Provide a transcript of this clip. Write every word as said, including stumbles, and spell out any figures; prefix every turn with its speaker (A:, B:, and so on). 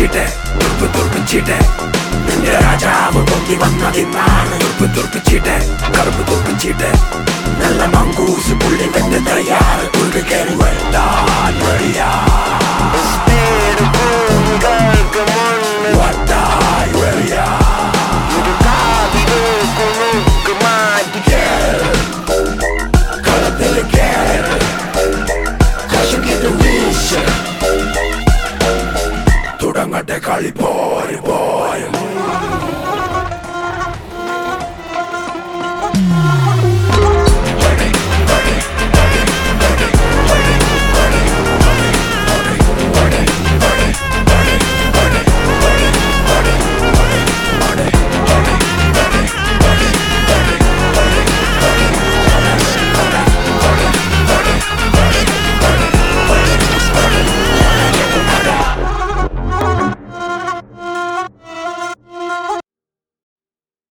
A: ചീട്ടെ തുറുപ്പ് തുറുപ്പ് ചീട്ടെ നിന്റെ രാജാവ് പൊങ്ങി വന്നതിന്നാണ് തുറുപ്പ് തുറുപ്പ് ചീട്ടെ കറുപ്പ് തുറുപ്പ് ചീട്ടെ നല്ല മങ്കൂസ് പുള്ളി വെന്റെ തയ്യാറ് തുറു കയറി വെട്ടാൻ വഴിയാ വട്ടായി വഴിയാ കളത്തില് കേറ് കശുക്കിട്ട് വീശ് തുടങ്ങട്ടെ കളിപ്പോ